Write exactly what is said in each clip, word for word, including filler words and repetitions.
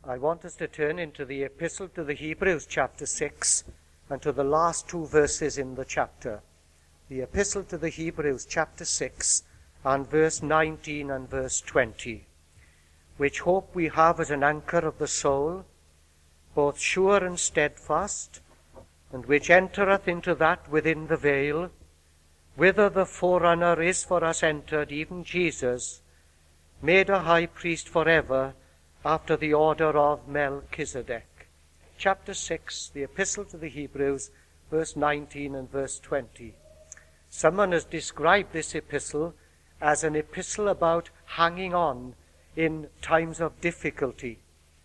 I want us to turn into the Epistle to the Hebrews, chapter six, and to the last two verses in the chapter. The Epistle to the Hebrews, chapter six, and verse nineteen and verse twenty. Which hope we have as an anchor of the soul, both sure and steadfast, and which entereth into that within the veil, whither the forerunner is for us entered, even Jesus, made a high priest forever, after the order of Melchizedek. Chapter six, the Epistle to the Hebrews, verse nineteen and verse twenty. Someone has described this epistle as an epistle about hanging on in times of difficulty.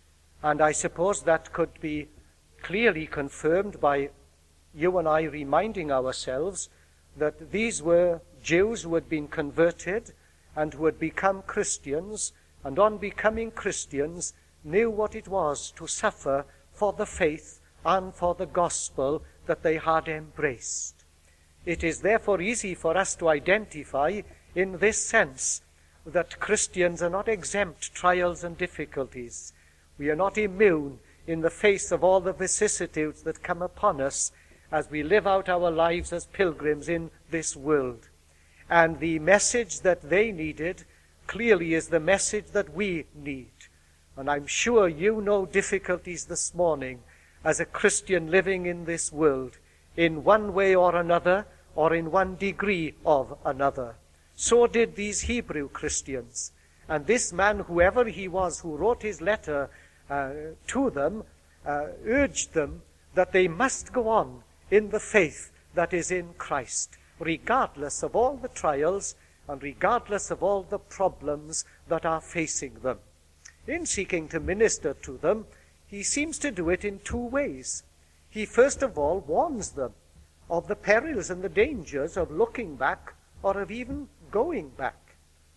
And I suppose that could be clearly confirmed by you and I reminding ourselves that these were Jews who had been converted and who had become Christians, and on becoming Christians knew what it was to suffer for the faith and for the gospel that they had embraced. It is therefore easy for us to identify in this sense that Christians are not exempt trials and difficulties. We are not immune in the face of all the vicissitudes that come upon us as we live out our lives as pilgrims in this world. And the message that they needed clearly is the message that we need. And I'm sure you know difficulties this morning as a Christian living in this world, in one way or another, or in one degree of another. So did these Hebrew Christians. And this man, whoever he was, who wrote his letter uh, to them, uh, urged them that they must go on in the faith that is in Christ, regardless of all the trials and regardless of all the problems that are facing them. In seeking to minister to them, he seems to do it in two ways. He first of all warns them of the perils and the dangers of looking back or of even going back.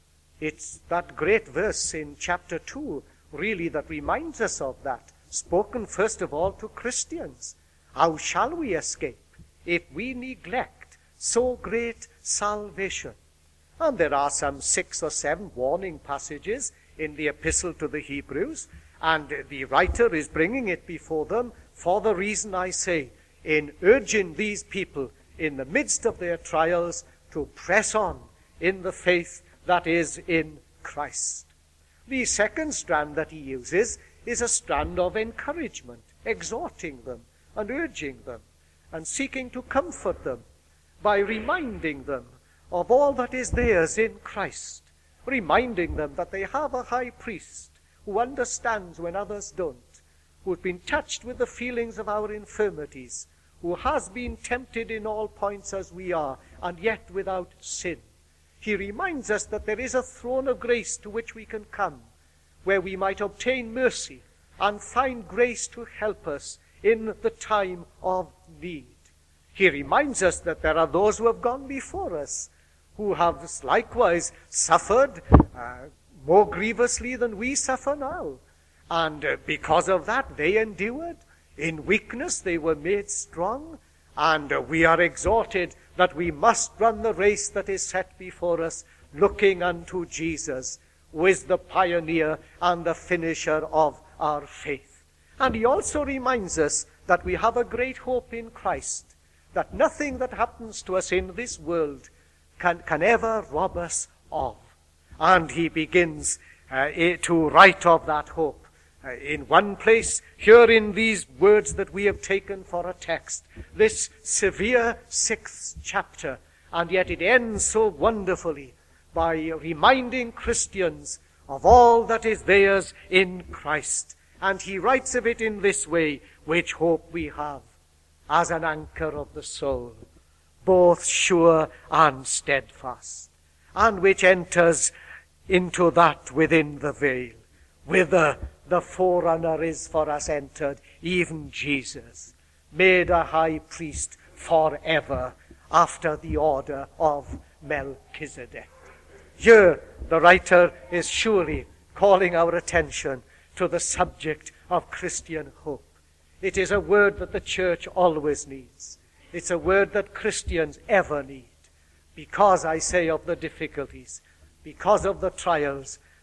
It's that great verse in chapter two, really, that reminds us of that, spoken first of all to Christians. How shall we escape if we neglect so great salvation? And there are some six or seven warning passages in the Epistle to the Hebrews, and the writer is bringing it before them for the reason, I say, in urging these people in the midst of their trials to press on in the faith that is in Christ. The second strand that he uses is a strand of encouragement, exhorting them and urging them and seeking to comfort them by reminding them of all that is theirs in Christ, reminding them that they have a high priest who understands when others don't, who has been touched with the feelings of our infirmities, who has been tempted in all points as we are, and yet without sin. He reminds us that there is a throne of grace to which we can come, where we might obtain mercy and find grace to help us in the time of need. He reminds us that there are those who have gone before us, who have likewise suffered uh, more grievously than we suffer now. And uh, because of that, they endured. In weakness, they were made strong. And uh, we are exhorted that we must run the race that is set before us, looking unto Jesus, who is the pioneer and the finisher of our faith. And he also reminds us that we have a great hope in Christ, that nothing that happens to us in this world Can, can ever rob us of. And he begins uh, to write of that hope. Uh, in one place, here in these words that we have taken for a text, this severe sixth chapter, and yet it ends so wonderfully by reminding Christians of all that is theirs in Christ. And he writes of it in this way, which hope we have as an anchor of the soul, both sure and steadfast, and which enters into that within the veil, whither the forerunner is for us entered, even Jesus, made a high priest forever, after the order of Melchizedek. Here the writer is surely calling our attention to the subject of Christian hope. It is a word that the church always needs. It's a word that Christians ever need, because, I say, of the difficulties, because of the trials,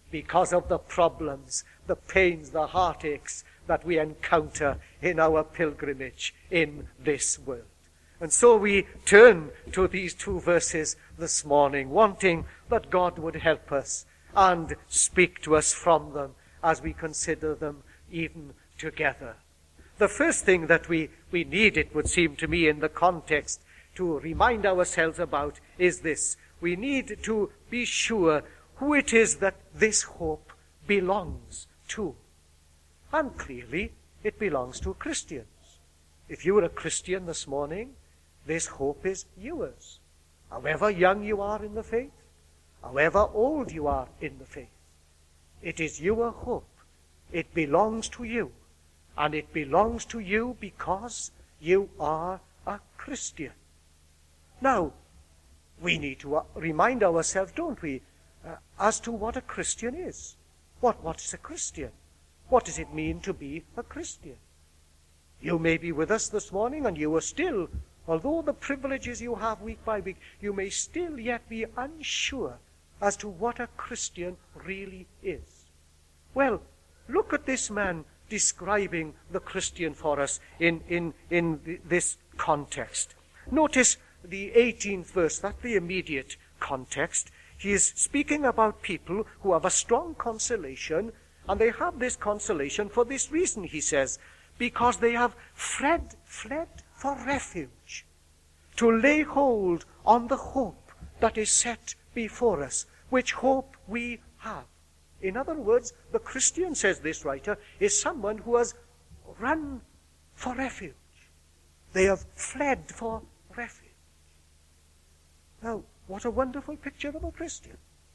because of the problems, the pains, the heartaches that we encounter in our pilgrimage in this world. And so we turn to these two verses this morning, wanting that God would help us and speak to us from them as we consider them even together. The first thing that we, we need, it would seem to me, in the context to remind ourselves about is this. We need to be sure who it is that this hope belongs to. And clearly, it belongs to Christians. If you are a Christian this morning, this hope is yours. However young you are in the faith, however old you are in the faith, it is your hope. It belongs to you. And it belongs to you because you are a Christian. Now, we need to remind ourselves, don't we, uh, as to what a Christian is. What, what is a Christian? What does it mean to be a Christian? You may be with us this morning and you are still, although the privileges you have week by week, you may still yet be unsure as to what a Christian really is. Well, look at this man describing the Christian for us in, in, in this context. Notice the eighteenth verse, that's the immediate context. He is speaking about people who have a strong consolation, and they have this consolation for this reason, he says, because they have fled, fled for refuge, to lay hold on the hope that is set before us, which hope we have. In other words, the Christian, says this writer, is someone who has run for refuge. They have fled for refuge. Now, what a wonderful picture of a Christian.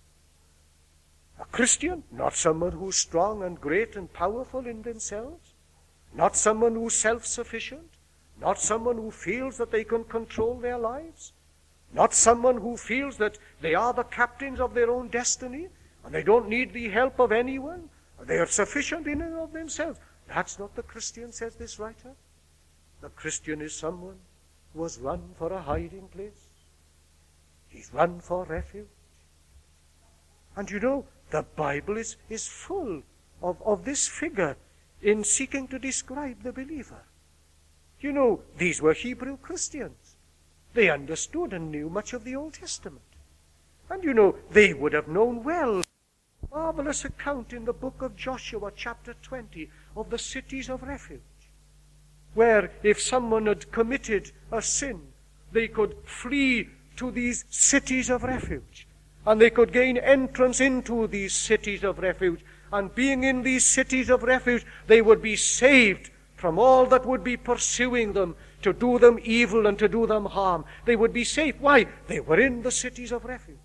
A Christian, not someone who's strong and great and powerful in themselves, not someone who's self-sufficient, not someone who feels that they can control their lives, not someone who feels that they are the captains of their own destiny, and they don't need the help of anyone. They are sufficient in and of themselves. That's not the Christian, says this writer. The Christian is someone who has run for a hiding place. He's run for refuge. And you know, the Bible is, is full of, of this figure in seeking to describe the believer. You know, these were Hebrew Christians. They understood and knew much of the Old Testament. And you know, they would have known well marvelous account in the book of Joshua, chapter twenty, of the cities of refuge, where if someone had committed a sin, they could flee to these cities of refuge, and they could gain entrance into these cities of refuge, and being in these cities of refuge, they would be saved from all that would be pursuing them to do them evil and to do them harm. They would be safe. Why? They were in the cities of refuge.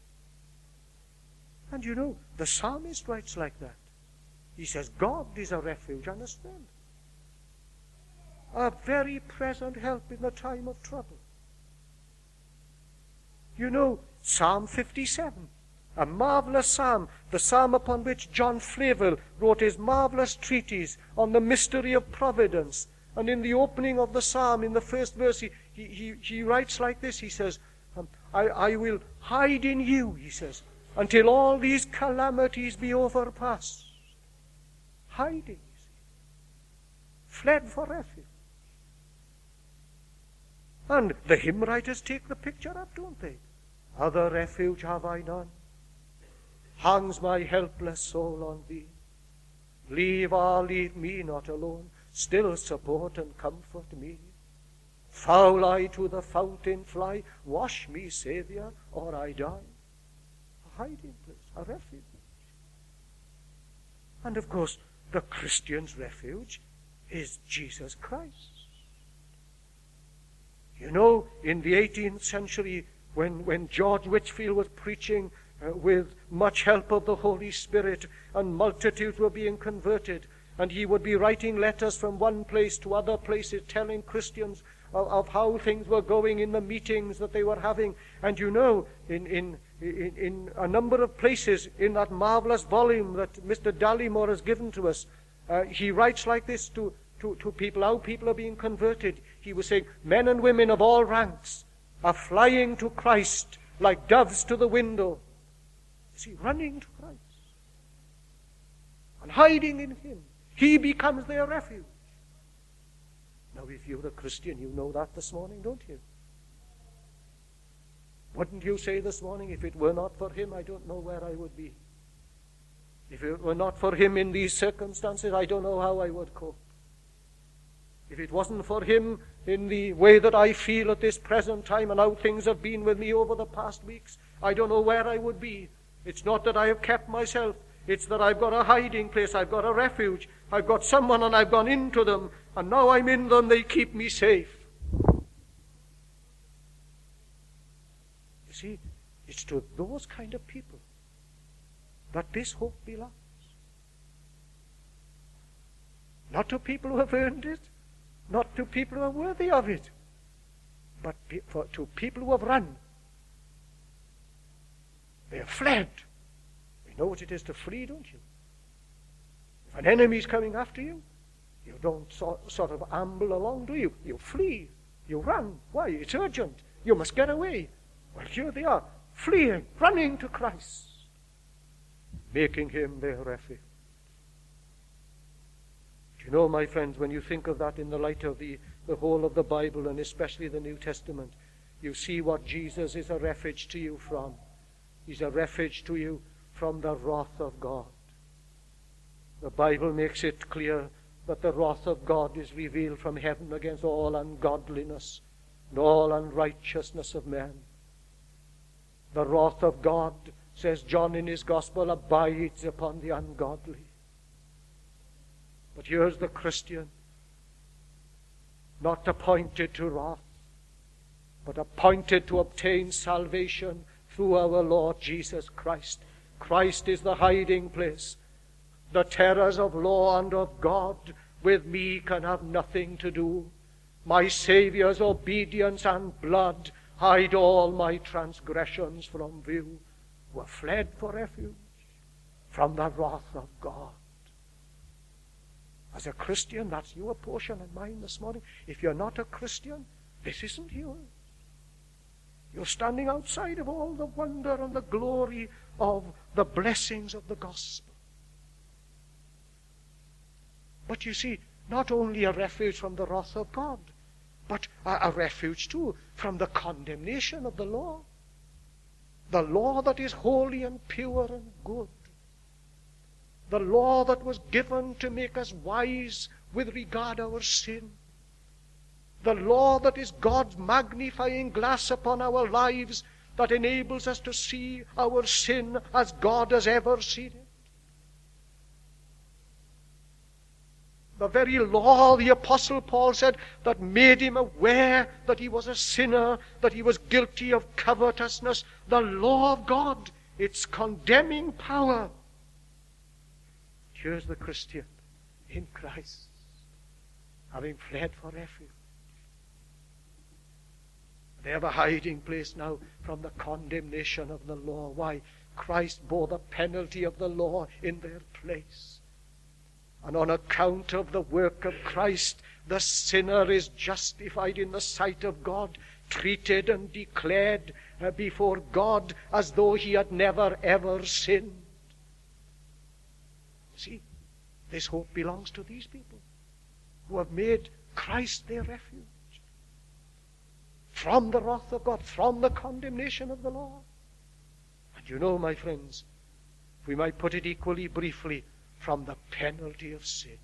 And you know, the psalmist writes like that. He says, God is a refuge and a strength, a very present help in the time of trouble. You know, Psalm fifty-seven, a marvelous psalm, the psalm upon which John Flavel wrote his marvelous treatise on the mystery of providence. And in the opening of the psalm, in the first verse, he, he, he writes like this. He says, um, I, I will hide in you, he says, until all these calamities be overpassed. Hiding, you see. Fled for refuge. And the hymn writers take the picture up, don't they? Other refuge have I none. Hangs my helpless soul on thee. Leave, ah, leave me not alone. Still support and comfort me. Foul I to the fountain fly. Wash me, Saviour, or I die. A hiding place, a refuge. And of course, the Christian's refuge is Jesus Christ. You know, in the eighteenth century, when, when George Whitefield was preaching uh, with much help of the Holy Spirit, and multitudes were being converted, and he would be writing letters from one place to other places, telling Christians of, of how things were going in the meetings that they were having. And you know, in, in, in, in a number of places in that marvelous volume that Mister Dallimore has given to us, uh, he writes like this to To, to people, how people are being converted. He was saying, men and women of all ranks are flying to Christ like doves to the window. You see, running to Christ. and hiding in him. He becomes their refuge. Now, if you're a Christian, you know that this morning, don't you? Wouldn't you say this morning, if it were not for him, I don't know where I would be. If it were not for him in these circumstances, I don't know how I would cope. If it wasn't for him in the way that I feel at this present time and how things have been with me over the past weeks, I don't know where I would be. It's not that I have kept myself. It's that I've got a hiding place. I've got a refuge. I've got someone and I've gone into them. And now I'm in them. They keep me safe. You see, it's to those kind of people that this hope belongs. Not to people who have earned it. Not to people who are worthy of it. But for, to people who have run. They have fled. You know what it is to flee, don't you? If an enemy is coming after you, you don't so, sort of amble along, do you? You flee. You run. Why? It's urgent. You must get away. Well, here they are, fleeing, running to Christ, making him their refuge. Do you know, my friends, when you think of that in the light of the, the whole of the Bible, and especially the New Testament, you see what Jesus is a refuge to you from. He's a refuge to you from the wrath of God. The Bible makes it clear that the wrath of God is revealed from heaven against all ungodliness and all unrighteousness of men. The wrath of God, says John in his Gospel, abides upon the ungodly. But here's the Christian, not appointed to wrath, but appointed to obtain salvation through our Lord Jesus Christ. Christ is the hiding place. The terrors of law and of God with me can have nothing to do. My Saviour's obedience and blood hide all my transgressions from view. Were fled for refuge from the wrath of God. As a Christian, that's your portion and mine this morning. If you're not a Christian, this isn't yours. You're standing outside of all the wonder and the glory of the blessings of the gospel. But you see, not only a refuge from the wrath of God, but a, a refuge too from the condemnation of the law. The law that is holy and pure and good. The law that was given to make us wise with regard to our sin. The law that is God's magnifying glass upon our lives, that enables us to see our sin as God has ever seen it. The very law, the Apostle Paul said, that made him aware that he was a sinner, that he was guilty of covetousness. The law of God, its condemning power. Here's the Christian in Christ, having fled for refuge. They have a hiding place now from the condemnation of the law. Why? Christ bore the penalty of the law in their place. And on account of the work of Christ, the sinner is justified in the sight of God, treated and declared uh, before God as though he had never ever sinned. See, this hope belongs to these people who have made Christ their refuge from the wrath of God, from the condemnation of the law. And you know, my friends, if we might put it equally briefly, from the penalty of sin.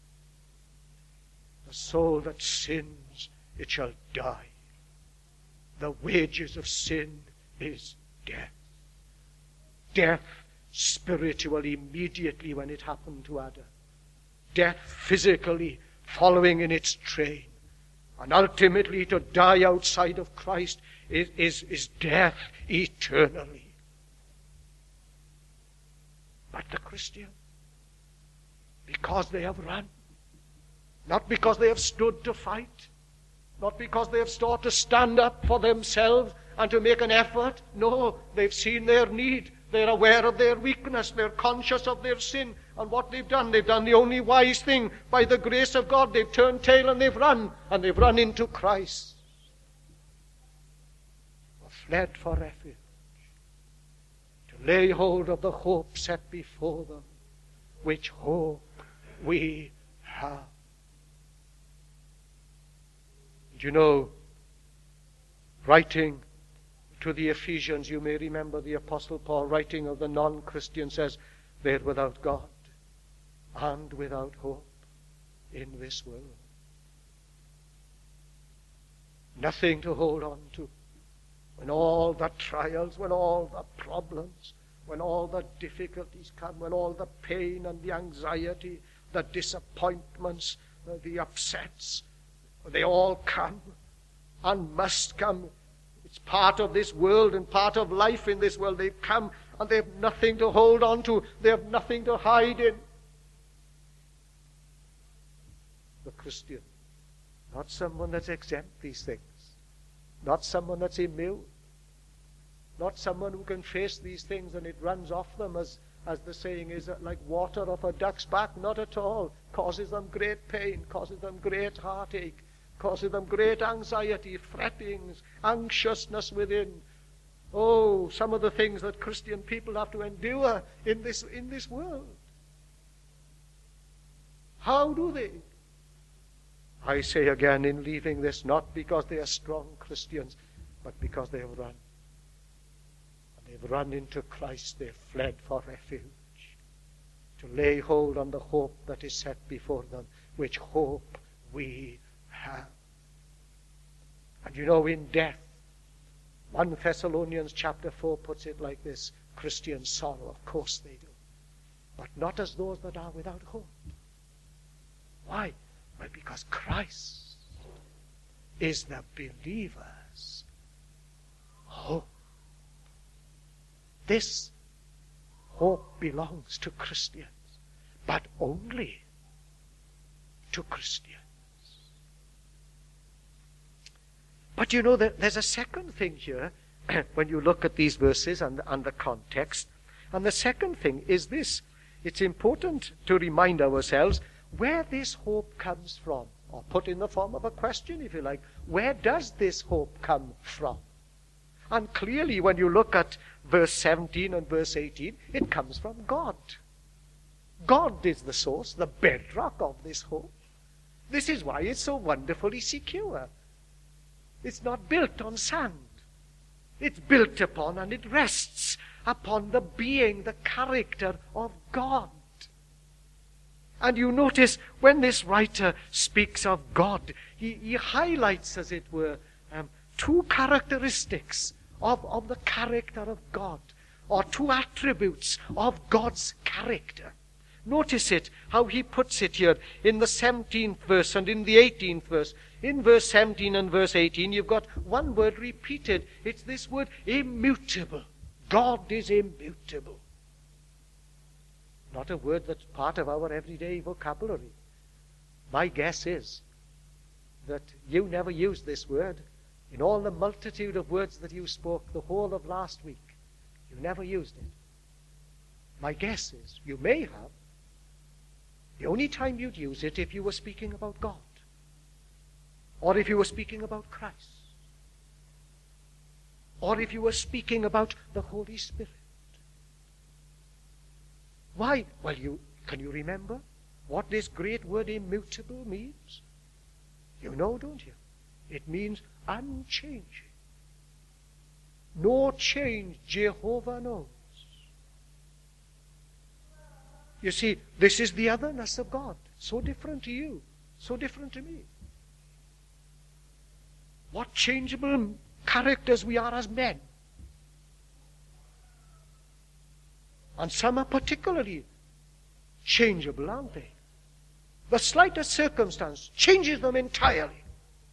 The soul that sins, it shall die. The wages of sin is death. Death spiritual immediately when it happened to Adam. Death physically following in its train. And ultimately to die outside of Christ is, is, is death eternally. But the Christian, because they have run, not because they have stood to fight, not because they have sought to stand up for themselves and to make an effort. No, they've seen their need. They're aware of their weakness. They're conscious of their sin. And what they've done, they've done the only wise thing. By the grace of God, they've turned tail and they've run. And they've run into Christ. Or fled for refuge. To lay hold of the hope set before them. which hope we have. Do you know, writing to the Ephesians, you may remember the Apostle Paul writing of the non-Christian says, they're without God and without hope in this world. Nothing to hold on to. When all the trials, when all the problems, when all the difficulties come, when all the pain and the anxiety, the disappointments, uh, the upsets, they all come and must come. It's part of this world and part of life in this world. They come and they have nothing to hold on to. They have nothing to hide in. The Christian, not someone that's exempt these things, not someone that's immune, not someone who can face these things and it runs off them as, as the saying is, like water off a duck's back. Not at all. Causes them great pain, causes them great heartache, causes them great anxiety, frettings, anxiousness within. Oh, some of the things that Christian people have to endure in this, in this world. How do they? I say again in leaving this, not because they are strong Christians, but because they have run. And they've run into Christ, they've fled for refuge, to lay hold on the hope that is set before them, which hope we have. And you know, in death, First Thessalonians chapter four puts it like this, Christians sorrow, of course they do, but not as those that are without hope. Why? Well, because Christ is the believer's hope. This hope belongs to Christians, but only to Christians. But you know, there's a second thing here when you look at these verses and, and the context. And the second thing is this. It's important to remind ourselves where this hope comes from, or put in the form of a question, if you like. Where does this hope come from? And clearly, when you look at verse seventeen and verse eighteen, it comes from God. God is the source, the bedrock of this hope. This is why it's so wonderfully secure. It's not built on sand. It's built upon and it rests upon the being, the character of God. And you notice when this writer speaks of God, he, he highlights, as it were, um, two characteristics of, of the character of God, or two attributes of God's character. Notice it, how he puts it here in the seventeenth verse and in the eighteenth verse. In verse seventeen and verse eighteen, you've got one word repeated. It's this word, immutable. God is immutable. Not a word that's part of our everyday vocabulary. My guess is that you never used this word. In all the multitude of words that you spoke the whole of last week, you never used it. My guess is you may have. The only time you'd use it if you were speaking about God, or if you were speaking about Christ, or if you were speaking about the Holy Spirit. Why? Well, you can you remember what this great word immutable means? You know, don't you? It means unchanging. No change Jehovah knows. You see, this is the otherness of God. So different to you, so different to me. What changeable characters we are as men. And some are particularly changeable, aren't they? The slightest circumstance changes them entirely.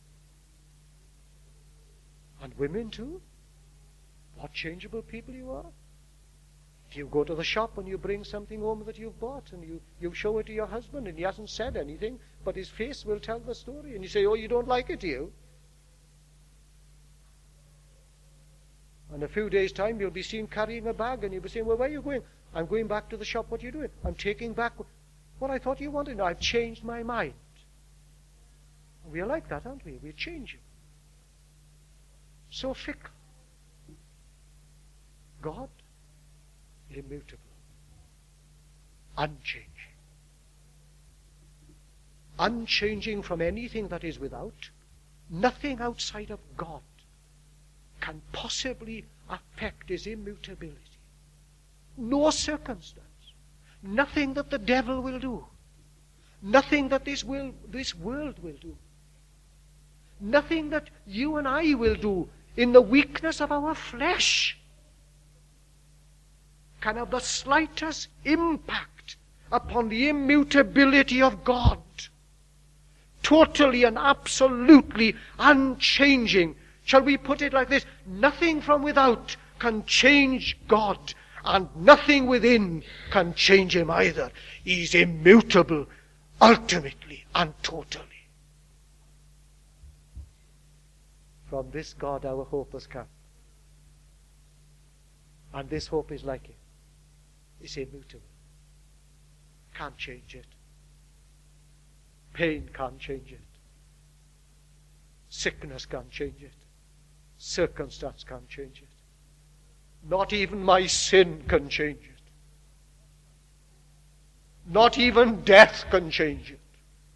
And women too. What changeable people you are. If you go to the shop and you bring something home that you've bought and you, you show it to your husband and he hasn't said anything, but his face will tell the story. And you say, oh, you don't like it, do you? In a few days' time, you'll be seen carrying a bag and you'll be saying, well, where are you going? I'm going back to the shop. What are you doing? I'm taking back what I thought you wanted. No, I've changed my mind. And we are like that, aren't we? We're changing. So fickle. God, immutable, unchanging. unchanging from anything that is without. Nothing outside of God can possibly affect his immutability. No circumstance. Nothing that the devil will do. Nothing that this, will, this world will do. Nothing that you and I will do in the weakness of our flesh can have the slightest impact upon the immutability of God. Totally and absolutely unchanging. Shall we put it like this? Nothing from without can change God, and nothing within can change him either. He's immutable, ultimately and totally. From this God our hope has come. And this hope is like it. It's immutable. Can't change it. Pain can't change it. Sickness can't change it. Circumstance can't change it. Not even my sin can change it. Not even death can change it.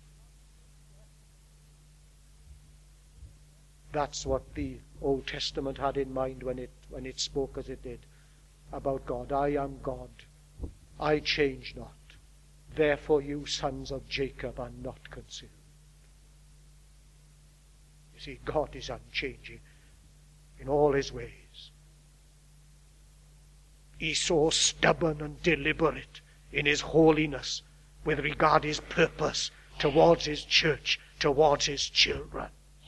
That's what the Old Testament had in mind when it when it spoke as it did about God. I am God. I change not. Therefore you sons of Jacob are not consumed. You see, God is unchanging in all his ways. He's so stubborn and deliberate in his holiness with regard to his purpose towards his church, towards his children.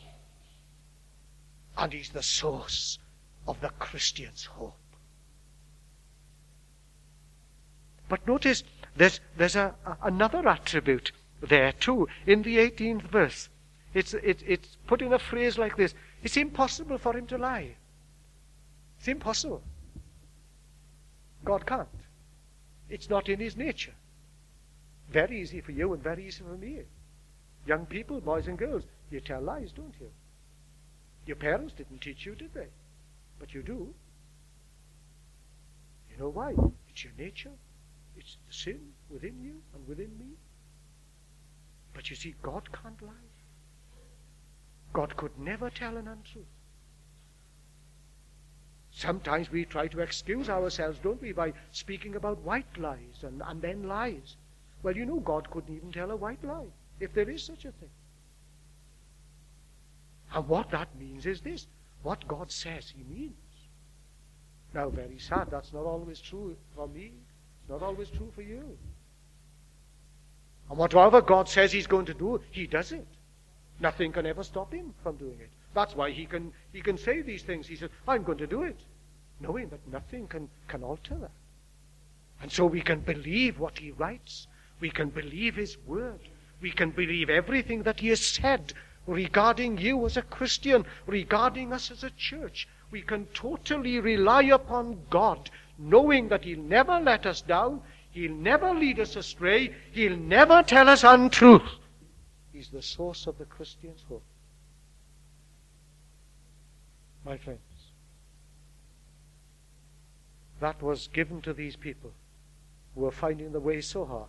And he's the source of the Christian's hope. But notice there's, there's a, a, another attribute there too. In the eighteenth verse, it's, it, it's put in a phrase like this. It's impossible for him to lie. It's impossible. God can't. It's not in his nature. Very easy for you and very easy for me. Young people, boys and girls, you tell lies, don't you? Your parents didn't teach you, did they? But you do. You know why? It's your nature. It's the sin within you and within me. But you see, God can't lie. God could never tell an untruth. Sometimes we try to excuse ourselves, don't we, by speaking about white lies and, and then lies. Well, you know, God couldn't even tell a white lie, if there is such a thing. And what that means is this. What God says he means. Now, very sad, that's not always true for me. It's not always true for you. And whatever God says he's going to do, he does it. Nothing can ever stop him from doing it. That's why he can he can say these things. He says, I'm going to do it, knowing that nothing can, can alter that. And so we can believe what he writes. We can believe his word. We can believe everything that he has said regarding you as a Christian, regarding us as a church. We can totally rely upon God, knowing that he'll never let us down, he'll never lead us astray, he'll never tell us untruth. He's the source of the Christian's hope. My friends, that was given to these people who were finding the way so hard.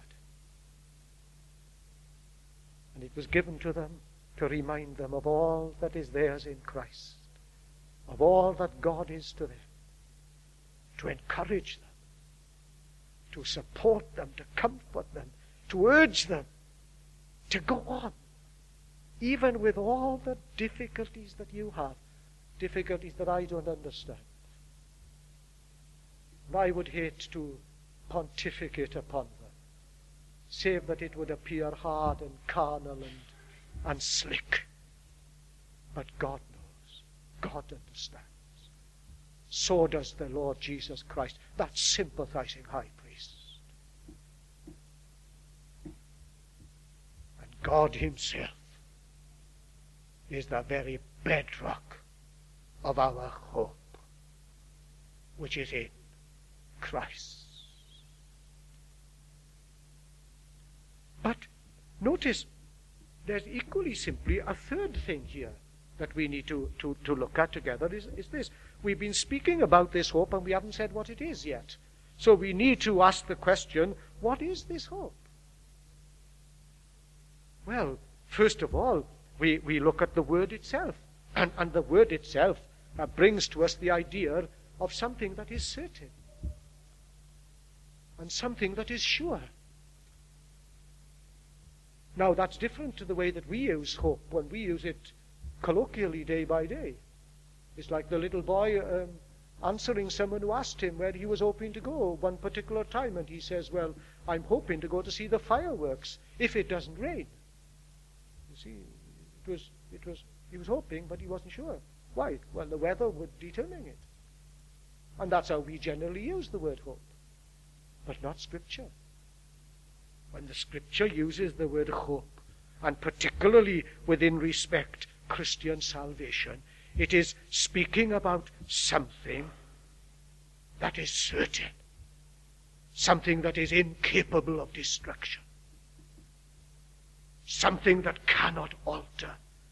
And it was given to them to remind them of all that is theirs in Christ, of all that God is to them, to encourage them, to support them, to comfort them, to urge them to go on, even with all the difficulties that you have, difficulties that I don't understand. And I would hate to pontificate upon them, save that it would appear hard and carnal and, and slick. But God knows. God understands. So does the Lord Jesus Christ, that sympathizing high priest. And God himself is the very bedrock of our hope, which is in Christ. But notice, there's equally simply a third thing here that we need to, to, to look at together is, is this. We've been speaking about this hope and we haven't said what it is yet. So we need to ask the question, what is this hope? Well, first of all, we, we look at the word itself. And, and the word itself uh, brings to us the idea of something that is certain. And something that is sure. Now, that's different to the way that we use hope when we use it colloquially day by day. It's like the little boy um, answering someone who asked him where he was hoping to go one particular time, and he says, well, I'm hoping to go to see the fireworks if it doesn't rain. You see, it was, it was, he was hoping, but he wasn't sure. Why? Well, the weather would determine it. And that's how we generally use the word hope, but not Scripture. When the Scripture uses the word hope, and particularly within respect Christian salvation, it is speaking about something that is certain, something that is incapable of destruction, something that cannot alter.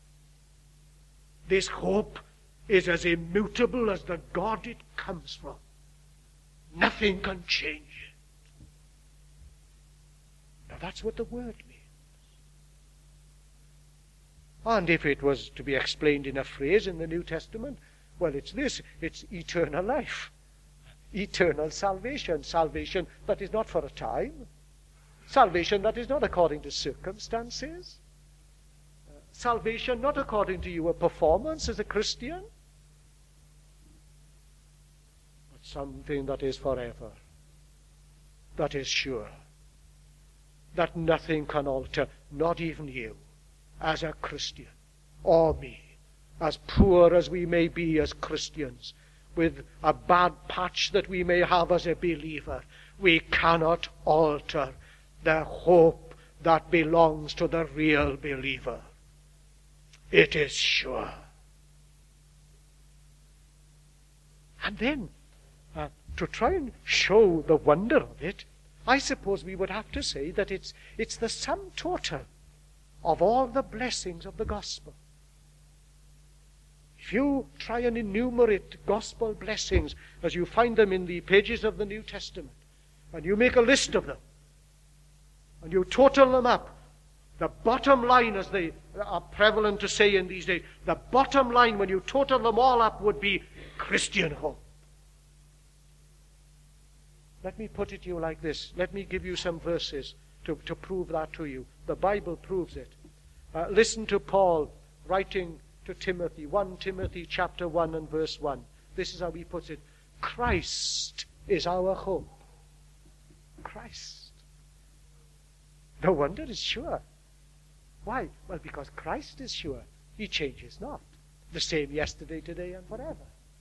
This hope is as immutable as the God it comes from. Nothing can change it. Now that's what the word means. And if it was to be explained in a phrase in the New Testament, well, it's this. It's eternal life. Eternal salvation. Salvation that is not for a time. Salvation that is not according to circumstances. Uh, salvation not according to your performance as a Christian. But something that is forever. That is sure. That nothing can alter, not even you, as a Christian, or me, as poor as we may be as Christians, with a bad patch that we may have as a believer, we cannot alter the hope that belongs to the real believer. It is sure. And then, uh, to try and show the wonder of it, I suppose we would have to say that it's it's the sum total of all the blessings of the gospel. If you try and enumerate gospel blessings as you find them in the pages of the New Testament, and you make a list of them, and you total them up, the bottom line, as they are prevalent to say in these days, the bottom line when you total them all up would be Christian hope. Let me put it to you like this. Let me give you some verses to, to prove that to you. The Bible proves it. Uh, listen to Paul writing to Timothy, First Timothy chapter one and verse one. This is how he puts it. Christ is our hope. Christ. No wonder it's sure. Why? Well, because Christ is sure. He changes not. The same yesterday, today, and forever.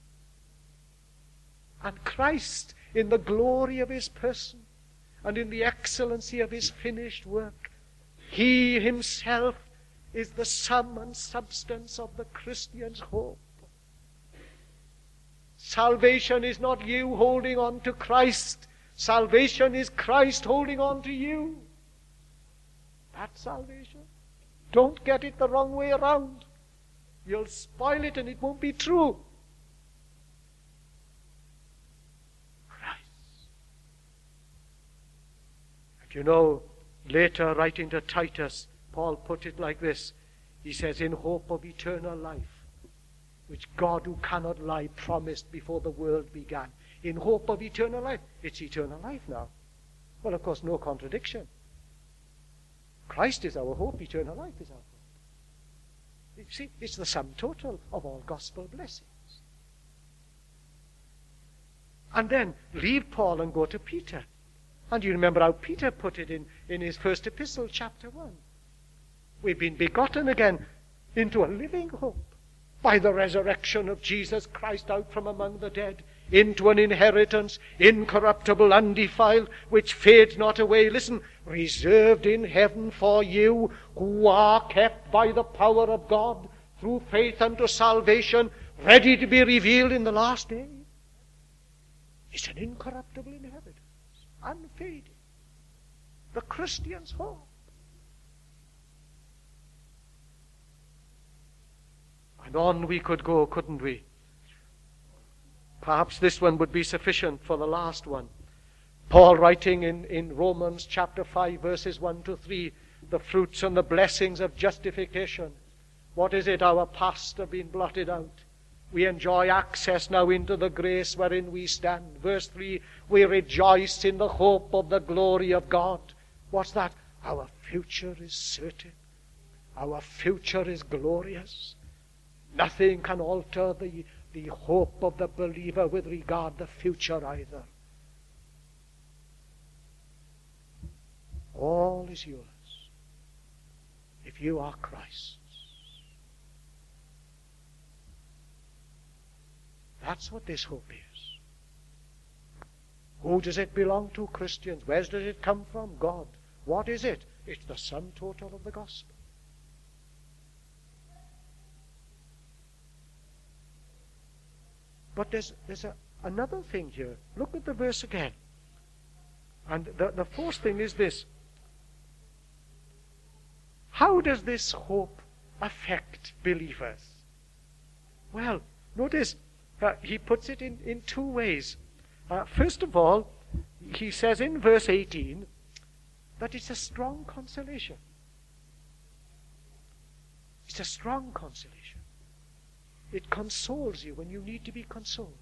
And Christ, in the glory of his person and in the excellency of his finished work, he himself is the sum and substance of the Christian's hope. Salvation is not you holding on to Christ. Salvation is Christ holding on to you. That's salvation. Don't get it the wrong way around. You'll spoil it and it won't be true. You know, later writing to Titus, Paul put it like this. He says, in hope of eternal life, which God who cannot lie promised before the world began. In hope of eternal life. It's eternal life now. Well, of course, no contradiction. Christ is our hope, eternal life is our hope. You see, it's the sum total of all gospel blessings. And then leave Paul and go to Peter. And you remember how Peter put it in, in his first epistle, chapter one. We've been begotten again into a living hope by the resurrection of Jesus Christ out from among the dead, into an inheritance incorruptible, undefiled, which fades not away. Listen, reserved in heaven for you who are kept by the power of God through faith unto salvation, ready to be revealed in the last day. It's an incorruptible inheritance. Unfading. The Christian's hope. And on we could go, couldn't we? Perhaps this one would be sufficient for the last one. Paul writing in, in Romans chapter five, verses one to three, the fruits and the blessings of justification. What is it? Our past have been blotted out. We enjoy access now into the grace wherein we stand. Verse three, we rejoice in the hope of the glory of God. What's that? Our future is certain. Our future is glorious. Nothing can alter the, the hope of the believer with regard to the future either. All is yours if you are Christ's. That's what this hope is. Who does it belong to, Christians? Where does it come from? God. What is it? It's the sum total of the gospel. But there's, there's a, another thing here. Look at the verse again. And the, the fourth thing is this. How does this hope affect believers? Well, notice uh, he puts it in, in two ways. Uh, first of all, he says in verse eighteen that it's a strong consolation. It's a strong consolation. It consoles you when you need to be consoled.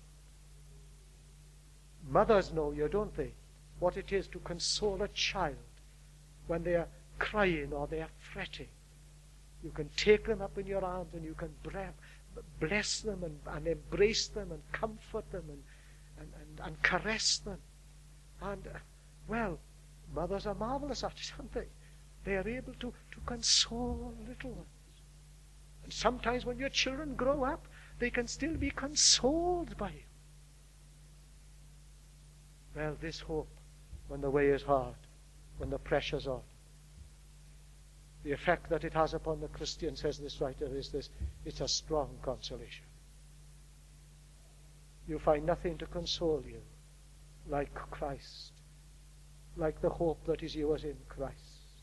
Mothers know you, don't they, what it is to console a child when they are crying or they are fretting. You can take them up in your arms and you can bless them and, and embrace them and comfort them and, and, and, and caress them. And, uh, well, mothers are marvelous at it, aren't they? They are able to, to console little ones. And sometimes when your children grow up, they can still be consoled by you. Well, this hope, when the way is hard, when the pressure's on, the effect that it has upon the Christian, says this writer, is this: it's a strong consolation. You find nothing to console you like Christ, like the hope that is yours in Christ.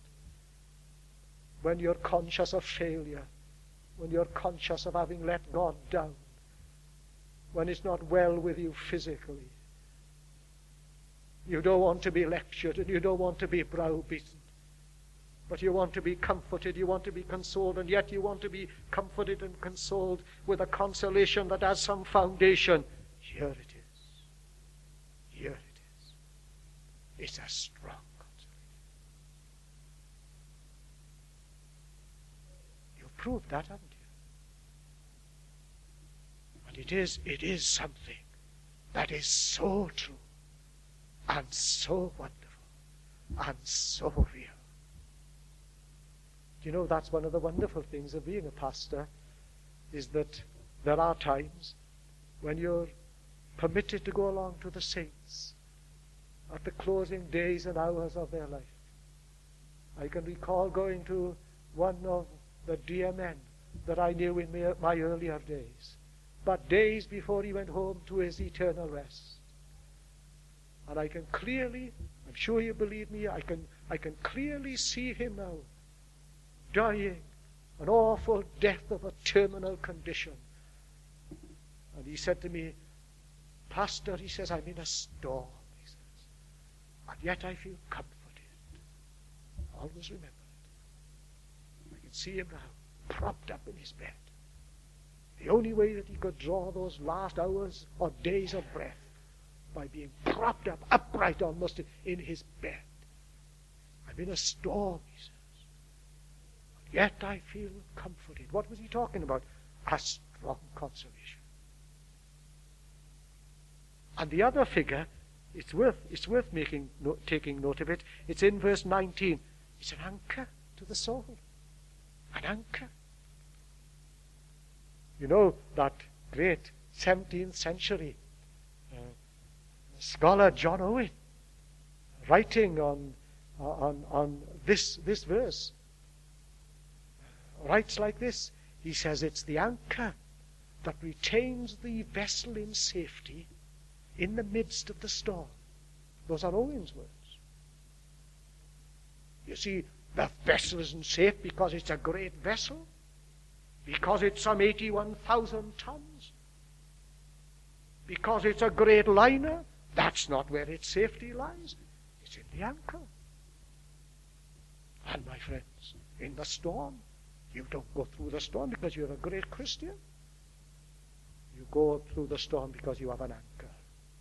When you're conscious of failure, when you're conscious of having let God down, when it's not well with you physically, you don't want to be lectured and you don't want to be browbeaten, but you want to be comforted, you want to be consoled, and yet you want to be comforted and consoled with a consolation that has some foundation. Here it is. Here it is. It's a strong consolation. You've proved that, haven't you? And it is, it is something that is so true and so wonderful and so real. You know, that's one of the wonderful things of being a pastor, is that there are times when you're permitted to go along to the saints at the closing days and hours of their life. I can recall going to one of the dear men that I knew in my, my earlier days, but days before he went home to his eternal rest. And I can clearly, I'm sure you believe me, I can, I can clearly see him now, dying an awful death of a terminal condition. And he said to me, Pastor, he says, I'm in a storm, he says, and yet I feel comforted. Always remember it. I can see him now, propped up in his bed. The only way that he could draw those last hours or days of breath, by being propped up, upright almost, in his bed. I'm in a storm, he says. Yet I feel comforted. What was he talking about? A strong consolation. And the other figure, it's worth it's worth making no, taking note of it. It's in verse nineteen. It's an anchor to the soul. An anchor. You know that great seventeenth century uh, scholar John Owen, writing on on on this this verse, writes like this. He says it's the anchor that retains the vessel in safety in the midst of the storm. Those are Owen's words. You see, the vessel isn't safe because it's a great vessel, because it's some eighty-one thousand tons, because it's a great liner. That's not where its safety lies. It's in the anchor. And my friends, in the storm, you don't go through the storm because you're a great Christian. You go through the storm because you have an anchor.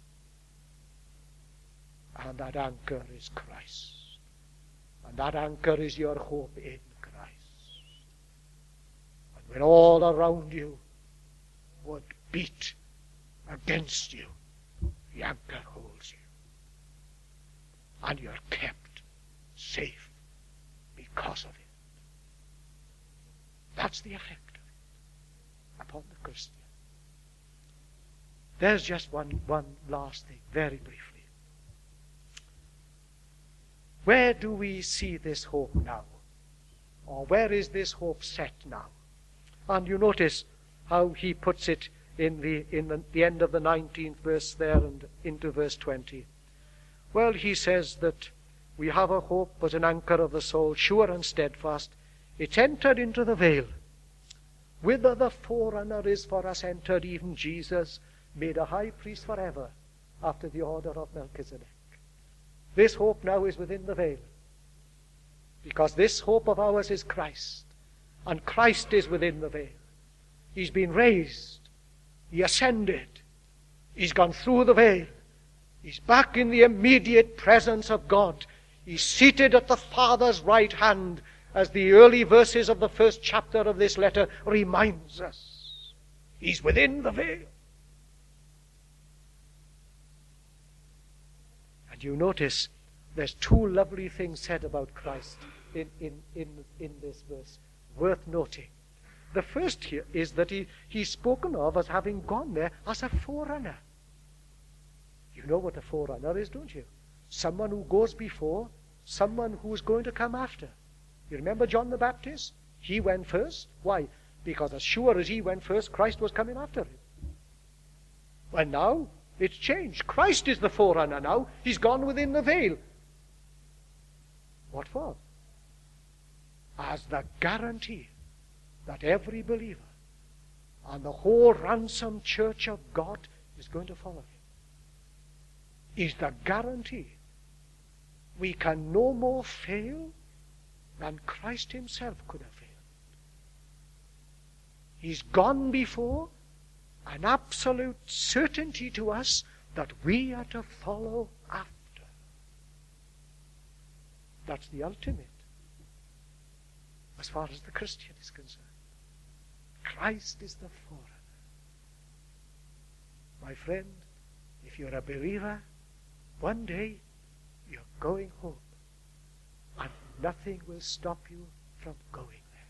And that anchor is Christ. And that anchor is your hope in Christ. And when all around you would beat against you, the anchor holds you. And you're kept safe because of it. That's the effect of it upon the Christian. There's just one, one last thing, very briefly. Where do we see this hope now? Or where is this hope set now? And you notice how he puts it in the in the, the end of the nineteenth verse there and into verse twenty. Well, he says that we have a hope as an anchor of the soul, sure and steadfast. It's entered into the veil. Whither the forerunner is for us entered, even Jesus, made a high priest forever, after the order of Melchizedek. This hope now is within the veil, because this hope of ours is Christ, and Christ is within the veil. He's been raised. He ascended. He's gone through the veil. He's back in the immediate presence of God. He's seated at the Father's right hand, as the early verses of the first chapter of this letter reminds us. He's within the veil. And you notice there's two lovely things said about Christ in, in, in, in this verse, worth noting. The first here is that he, he's spoken of as having gone there as a forerunner. You know what a forerunner is, don't you? Someone who goes before, someone who is going to come after. You remember John the Baptist? He went first. Why? Because as sure as he went first, Christ was coming after him. Well, now it's changed. Christ is the forerunner now. He's gone within the veil. What for? As the guarantee that every believer and the whole ransomed church of God is going to follow him. Is the guarantee we can no more fail than Christ himself could have failed. He's gone before, an absolute certainty to us that we are to follow after. That's the ultimate, as far as the Christian is concerned. Christ is the forerunner. My friend, if you're a believer, one day you're going home, and nothing will stop you from going there.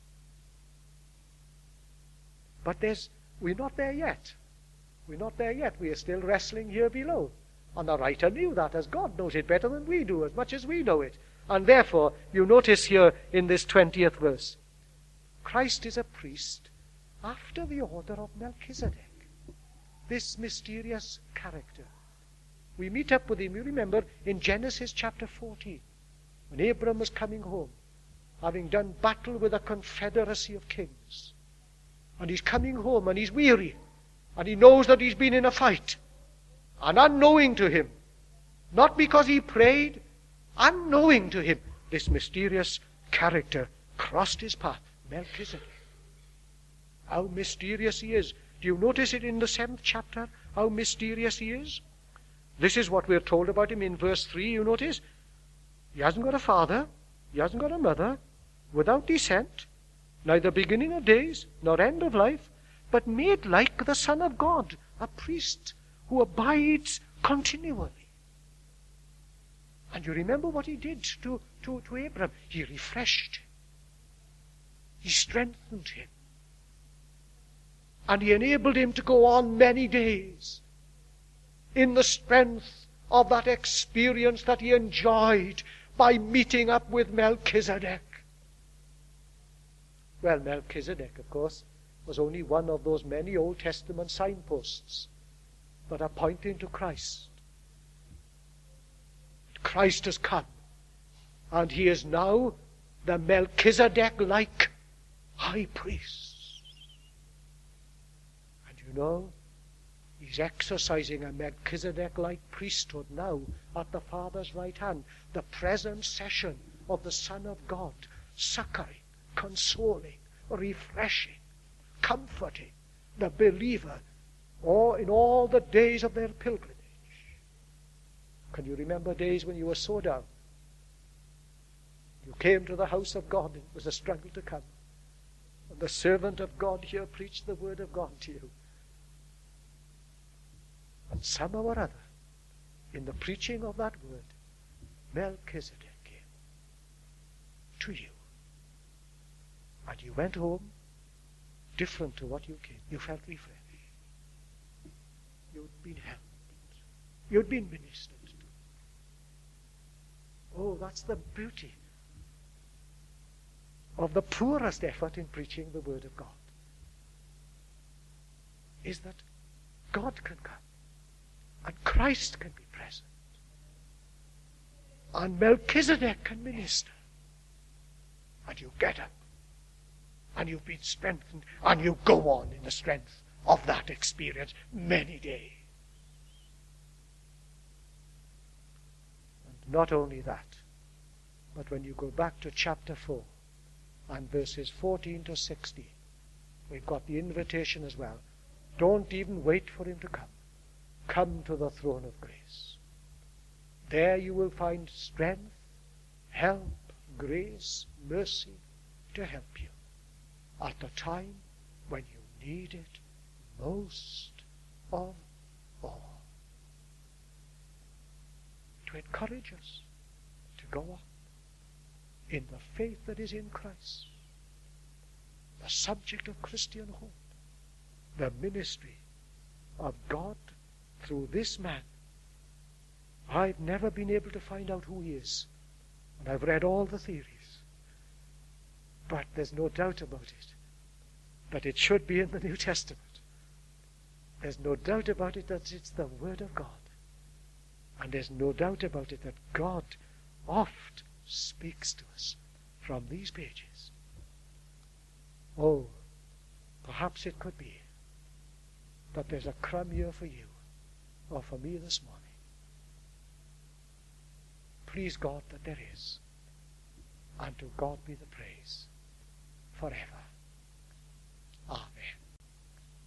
But there's, we're not there yet. We're not there yet. We are still wrestling here below. And the writer knew that, as God knows it better than we do, as much as we know it. And therefore, you notice here in this twentieth verse, Christ is a priest after the order of Melchizedek. This mysterious character. We meet up with him, you remember, in Genesis chapter fourteen, when Abram was coming home, having done battle with a confederacy of kings. And he's coming home and he's weary, and he knows that he's been in a fight. And unknowing to him, not because he prayed, unknowing to him, this mysterious character crossed his path, Melchizedek. How mysterious he is. Do you notice it in the seventh chapter, how mysterious he is? This is what we're told about him in verse three, you notice? He hasn't got a father, he hasn't got a mother, without descent, neither beginning of days, nor end of life, but made like the Son of God, a priest who abides continually. And you remember what he did to, to, to Abraham? He refreshed him. He strengthened him. And he enabled him to go on many days in the strength of that experience that he enjoyed by meeting up with Melchizedek. Well, Melchizedek, of course, was only one of those many Old Testament signposts that are pointing to Christ. Christ has come, and he is now the Melchizedek-like high priest. And you know, he's exercising a Melchizedek-like priesthood now at the Father's right hand. The present session of the Son of God, succoring, consoling, refreshing, comforting the believer or in all the days of their pilgrimage. Can you remember days when you were so down? You came to the house of God, and it was a struggle to come. And the servant of God here preached the word of God to you. And somehow or other, in the preaching of that word, Melchizedek came to you. And you went home different to what you came. You felt refreshed. You'd been helped. You'd been ministered to. Oh, that's the beauty of the poorest effort in preaching the word of God, is that God can come and Christ can be present and Melchizedek can minister, and you get up and you've been strengthened and you go on in the strength of that experience many days. And not only that, but when you go back to chapter four and verses fourteen to sixteen, we've got the invitation as well. Don't even wait for him to come. Come to the throne of grace. There you will find strength, help, grace, mercy to help you at the time when you need it most of all. To encourage us to go on in the faith that is in Christ, the subject of Christian hope, the ministry of God through this man. I've never been able to find out who he is, and I've read all the theories, but there's no doubt about it that it should be in the New Testament. There's no doubt about it that it's the Word of God, and there's no doubt about it that God oft speaks to us from these pages. Oh, perhaps it could be that there's a crumb here for you or for me this morning. Please God that there is, and to God be the praise forever. Amen.